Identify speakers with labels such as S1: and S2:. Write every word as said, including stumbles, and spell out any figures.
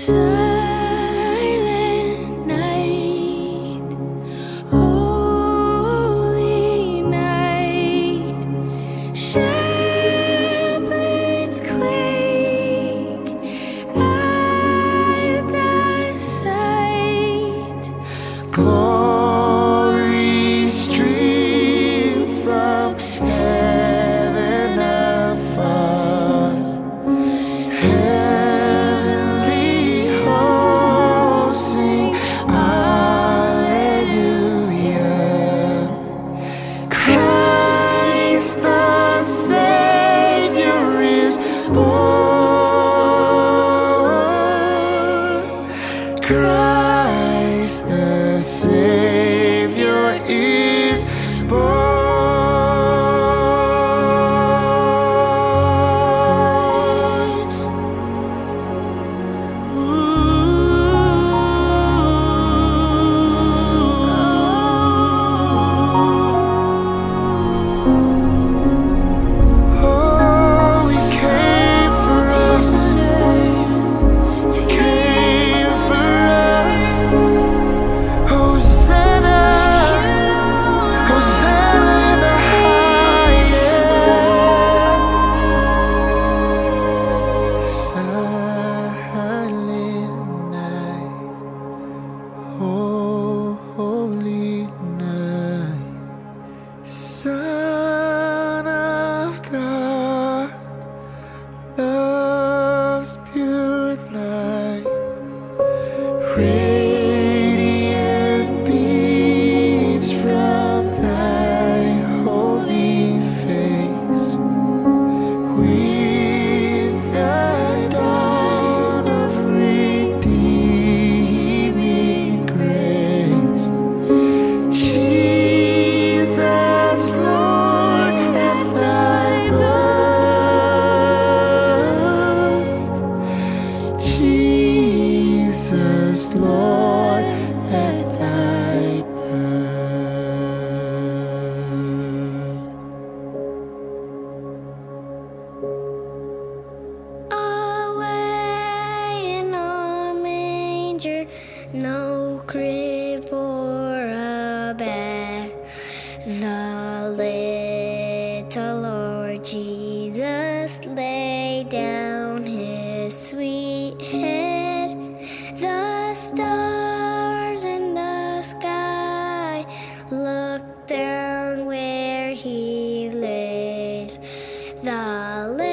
S1: Silent night, holy night, shepherds quake at thy sight.
S2: Glory stream from heaven afar. Heavenly hosts sing Alleluia. Christ the Savior is born. Christ the Savior is born. Oh, he came for us. He came for us. Hosanna, Hosanna in the highest. Silent night, oh, holy night, Son of God, love's pure light, radiant beams from thy holy face. With the dawn of redeeming grace, Jesus, Lord, at thy birth. Jesus, Lord, at thy birth.
S1: Away in a manger, no crib or a bed, the little Lord Jesus laid down his sweet head. The stars in the sky look down where he lays. The